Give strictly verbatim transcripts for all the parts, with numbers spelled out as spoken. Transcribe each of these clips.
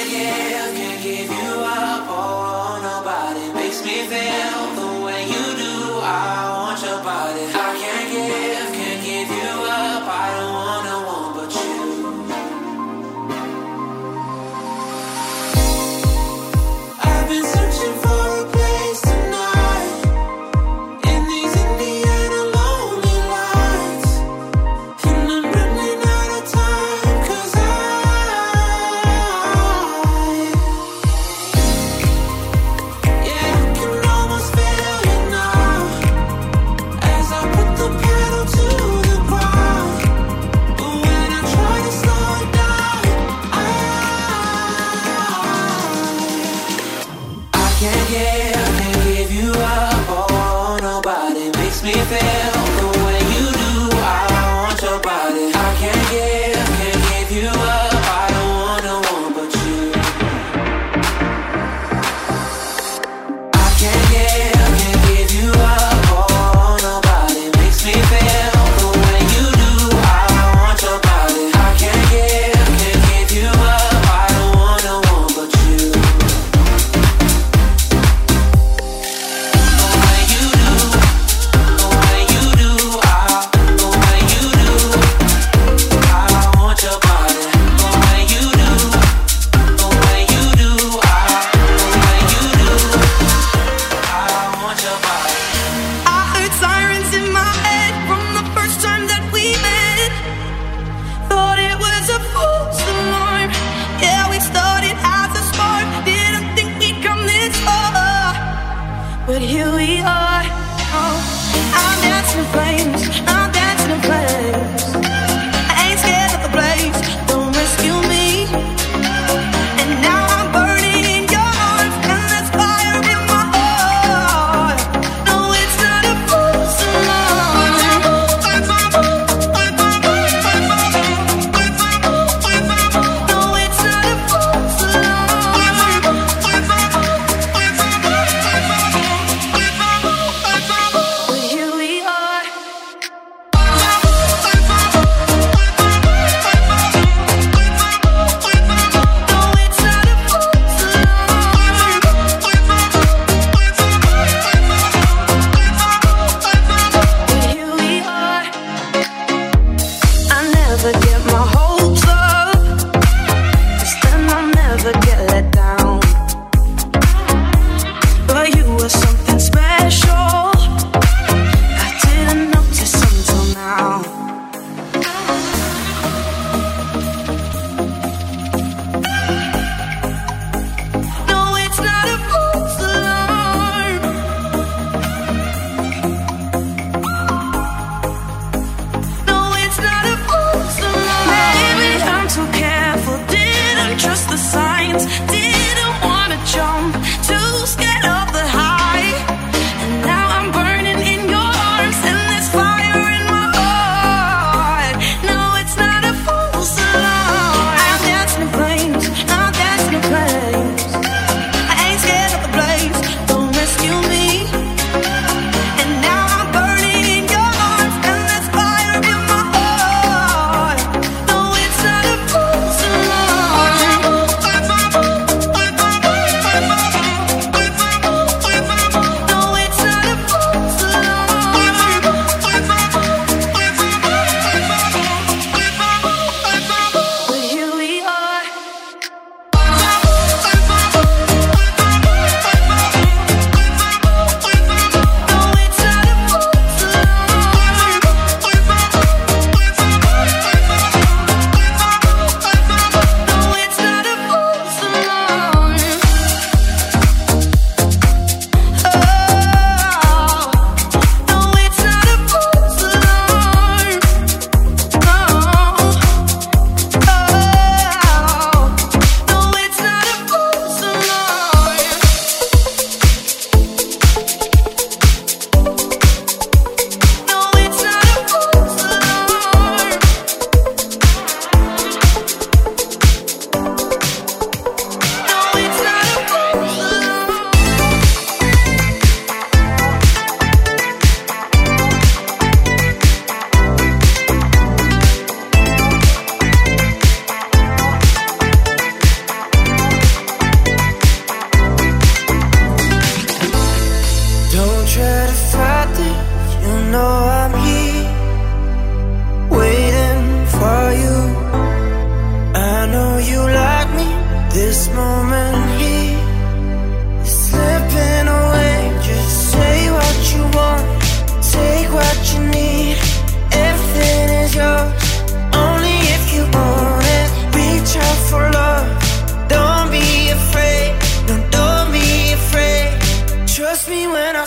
Bye.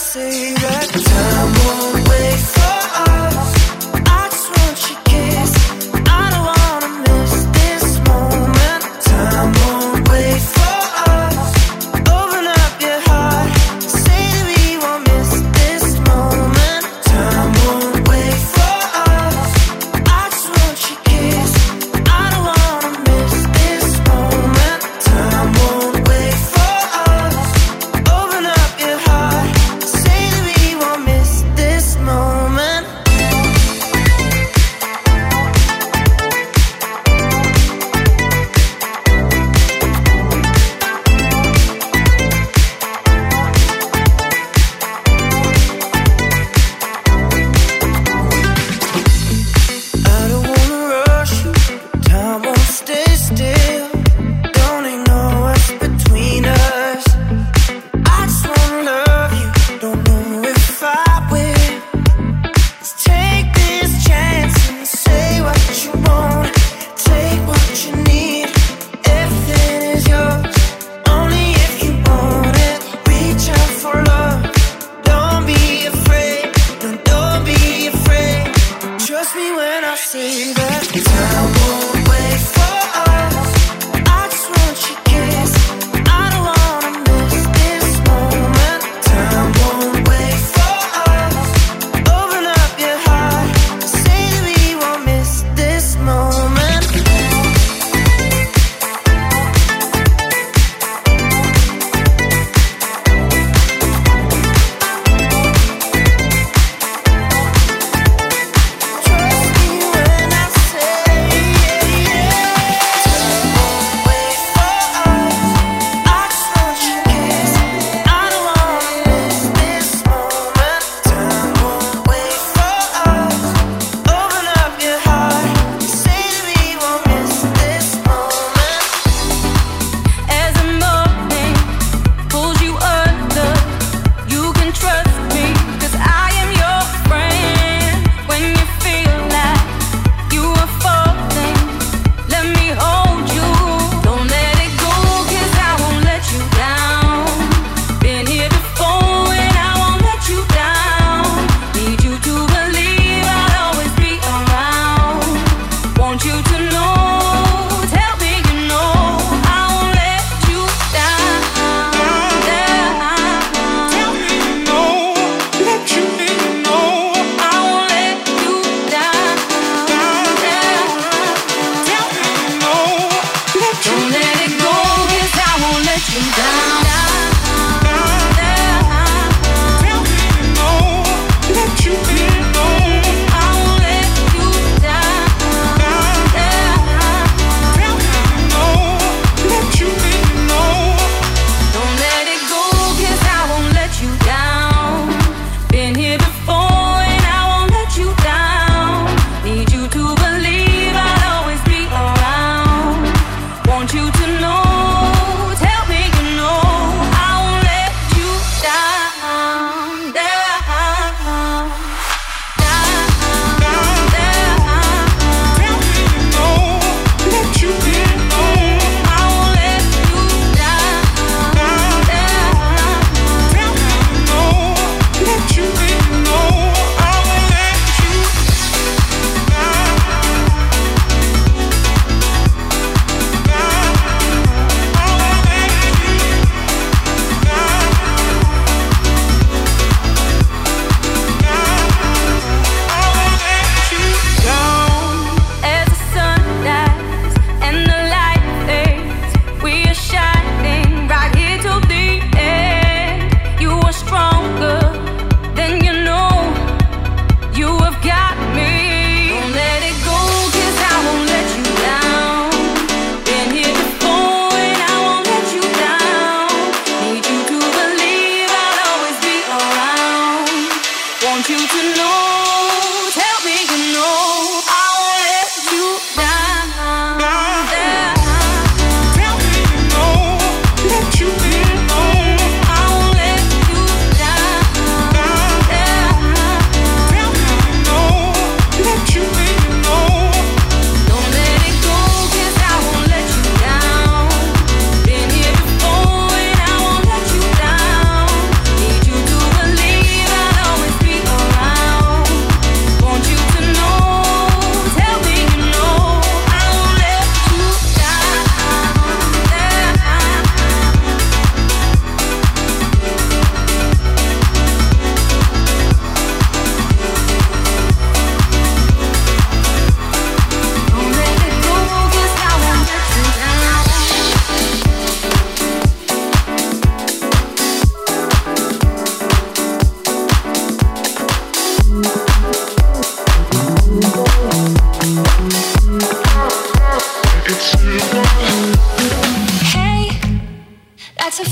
say that time won't wait for us. I just want your kiss. I don't wanna miss this moment. Time won't wait for us. Open up your heart. Say that we won't miss this moment. Time won't wait for us. I just want your kiss. I don't wanna miss this moment. Time won't wait for us. Open up your heart. Say that we won't miss this moment. I don't wanna rush you. Time won't stay still. Don't ignore what's between us. I just wanna love you. Don't know if I will. Let's take this chance and say what you want. Take what you need. Everything is yours. Only if you want it. Reach out for love. Don't be afraid. No, don't be afraid. Trust me when I say that time won't wait for us. I just want your kiss. I don't wanna miss this moment. Time won't wait for us. Open up your heart. Say that we won't miss this moment. Trust me when I say yeah, yeah. Time won't wait for us. I just want your kiss. I don't wanna miss this moment. Time won't wait for us. Open up your heart. Say that we won't miss this moment. As a moment pulls you under, you can trust me, 'cause I am your friend. When you feel like you are falling, let me hold you. Don't let it go, 'cause I won't let you down. Been here before and I won't let you down. Need you to believe I'll always be around. Want you to know, tell me you know I won't let you down. Tell me you know, let you know I won't let you down. Tell me you know, let you don't let it go, 'cause I won't let you down. Tell me you know, let you know I won't let you down. Tell me you know, let you know. Don't let it go, 'cause I won't let you down. Been here before and I won't let you down. Need you to believe I'll always be around. Want you to know, tell me you know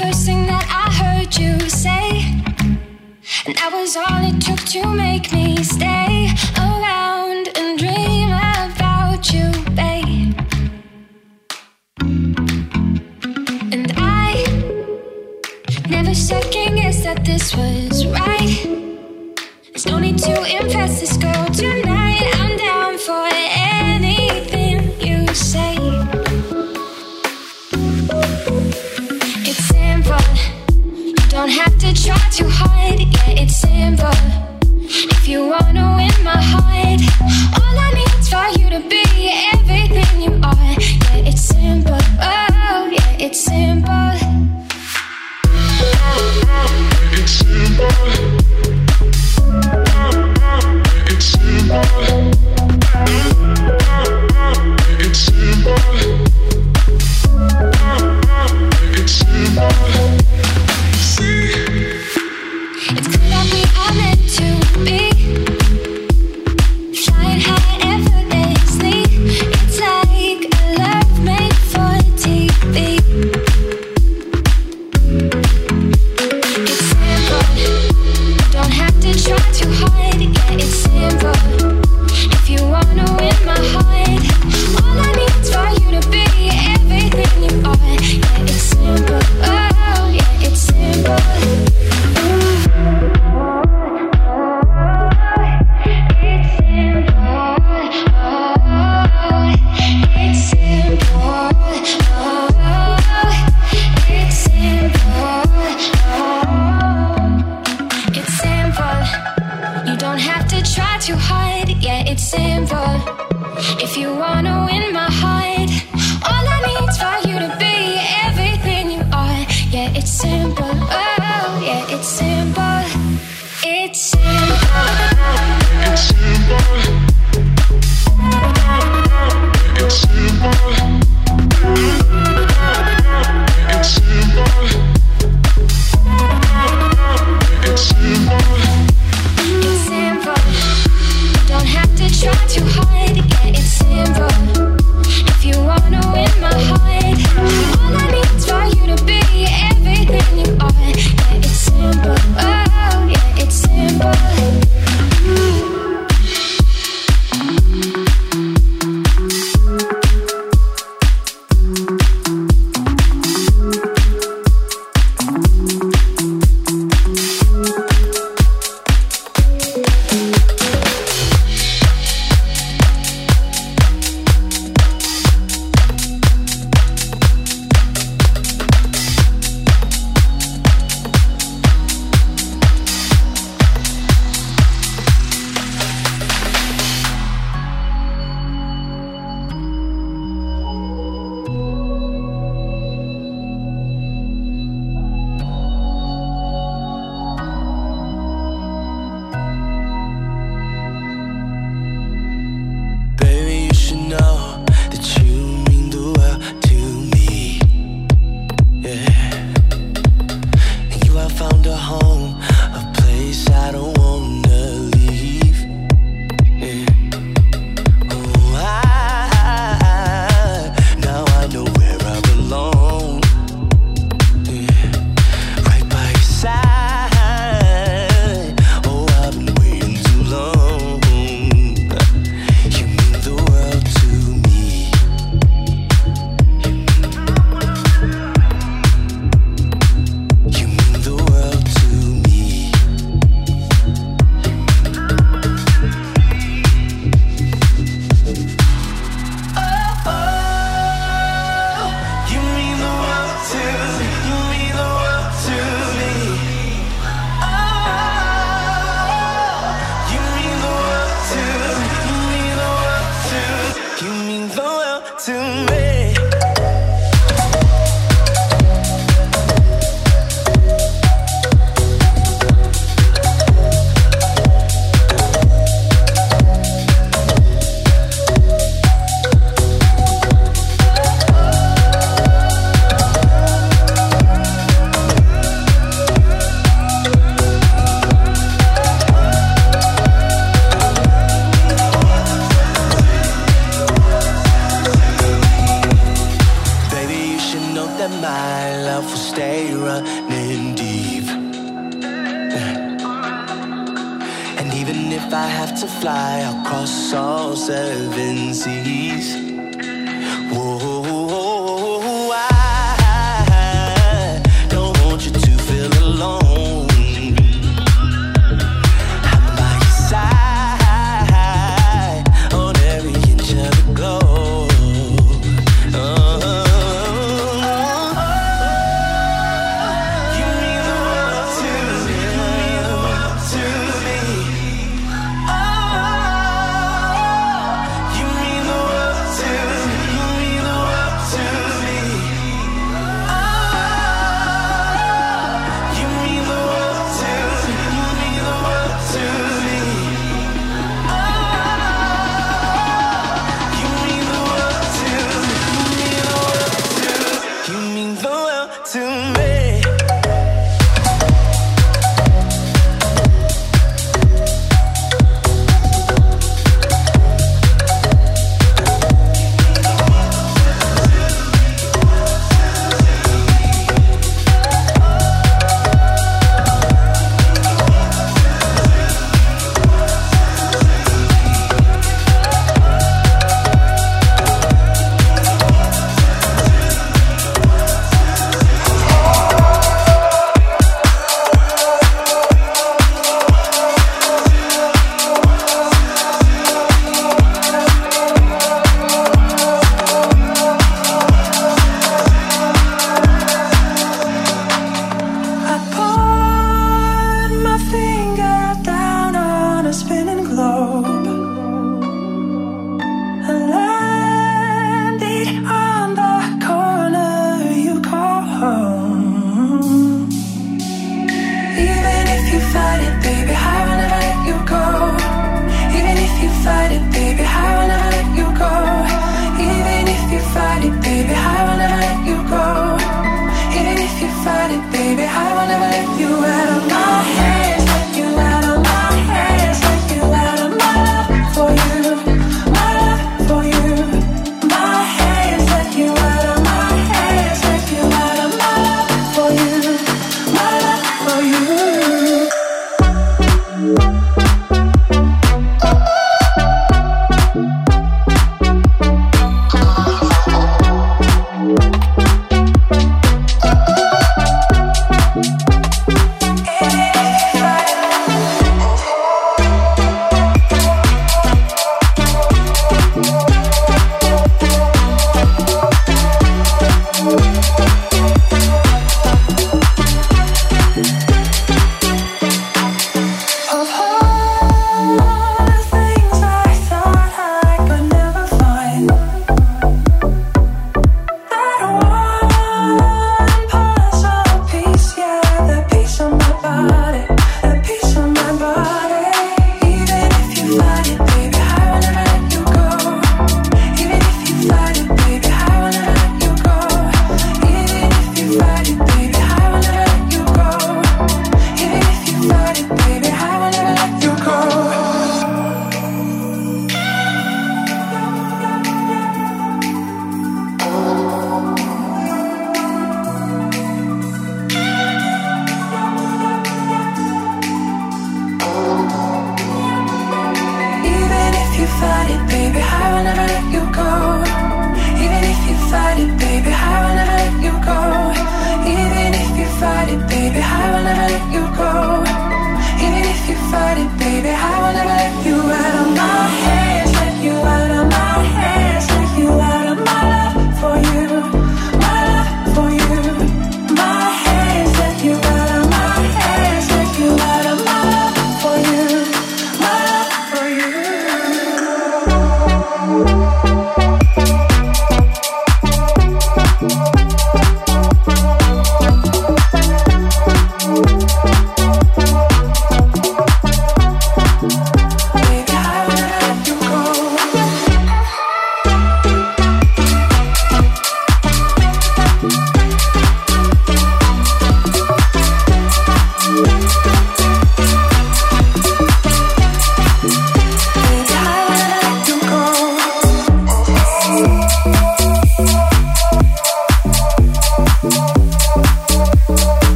first thing that I heard you say, and that was all it took to make me stay around and dream about you, babe. And I never second guessed that this was right. There's no need to impress this girl tonight. I'm down for anything you say. It's simple, you don't have to try too hard. Yeah, it's simple. If you wanna win my heart, all I need is for you to be everything you are. Yeah, it's simple. Oh, yeah, it's simple. It's simple. It's simple. It's simple. It's simple. See, it's clear that we are meant to be flying high effortlessly. It's like a love made for T V. It's simple, you don't have to try too hard. Yeah, it's simple. If you wanna win my heart, all I need is for you to be everything you are. Yeah, it's simple. Oh, yeah, it's simple. Too hard, yeah, it's simple. If you wanna win my heart, all I need is for you to be everything you are. Yeah, it's simple. Oh, yeah, it's simple. It's simple. it's simple. It's simple. It's simple. It's simple. It's simple. You don't have to try too hard. Yeah, it's simple. If you wanna win my heart, all I need is for you to be everything you are. Yeah, it's simple. Oh, yeah, it's simple. love will stay running deep. And even if I have to fly across all seven seas, whoa, I don't want you to feel alone. I'm by your side on every inch of the globe. Oh, you mean the world to me, you mean the world to me. Oh, you mean the world to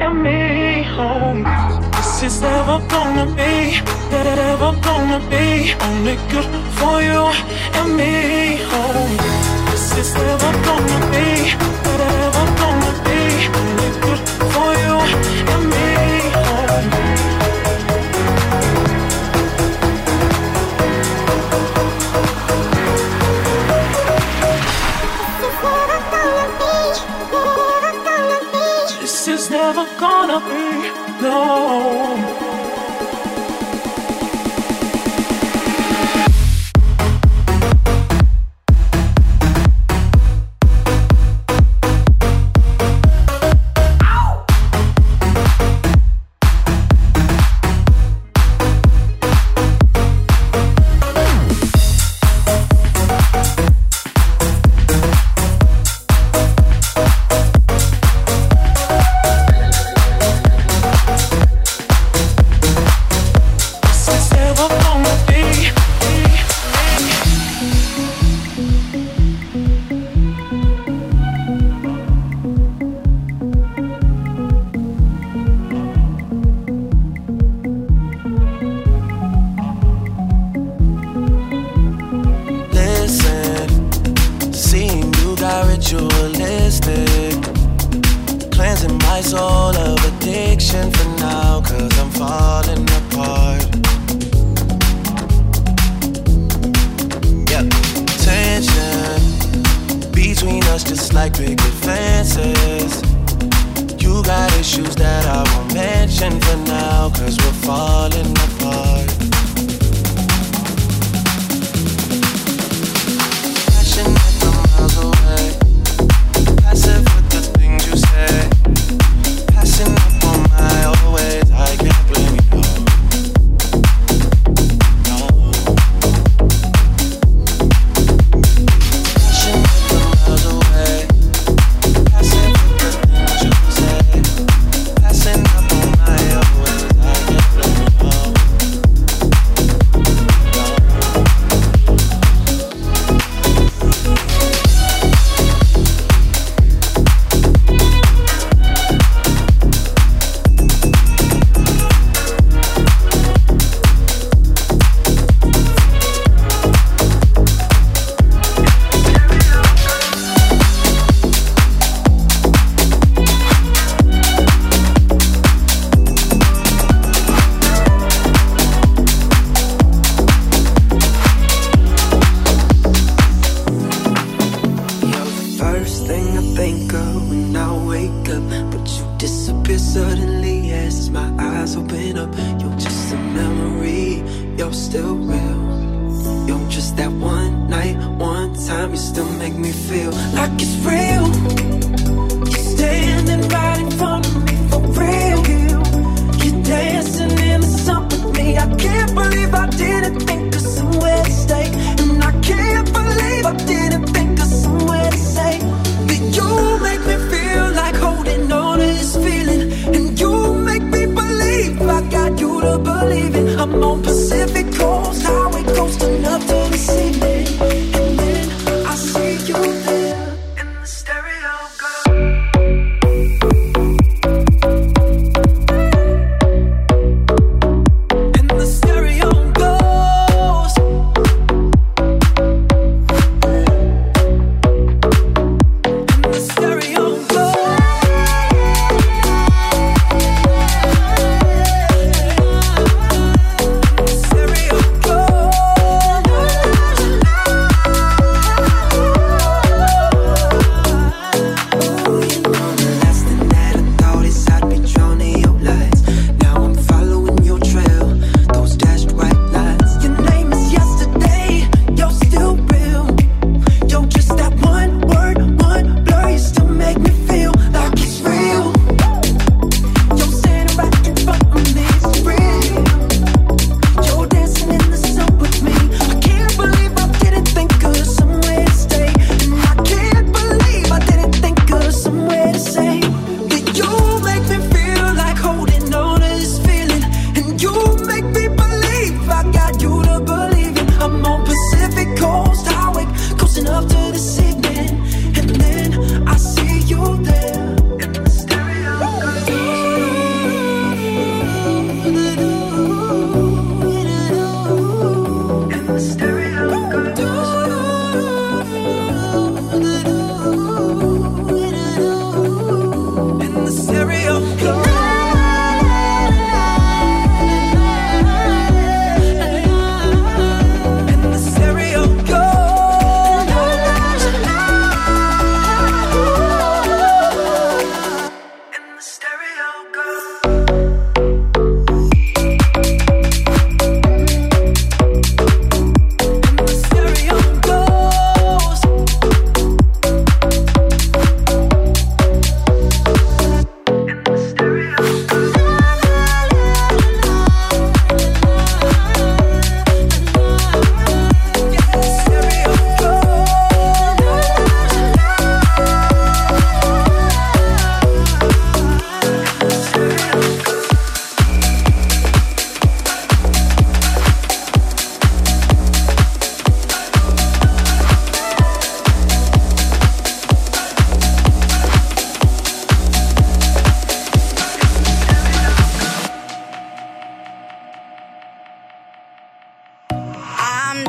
and me home. This is never gonna be, never gonna be only good for you and me home. This is never gonna be, never gonna be only good for you and me home. This is never gonna be, no.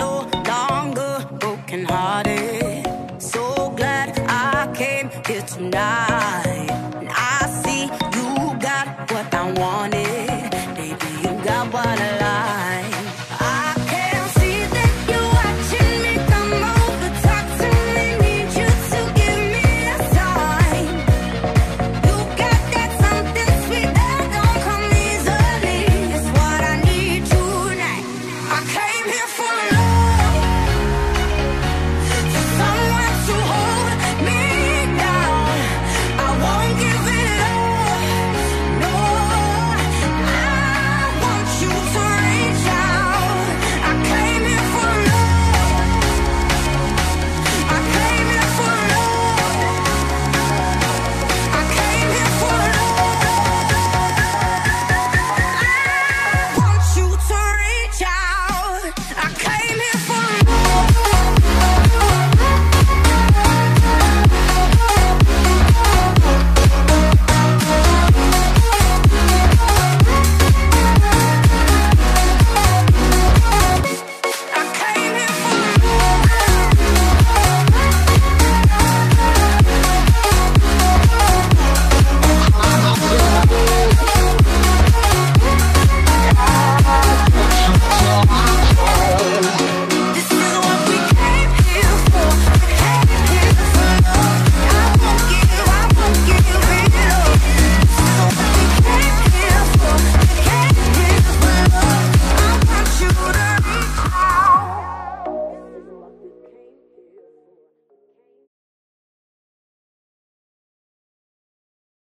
no longer brokenhearted. So glad I came here tonight.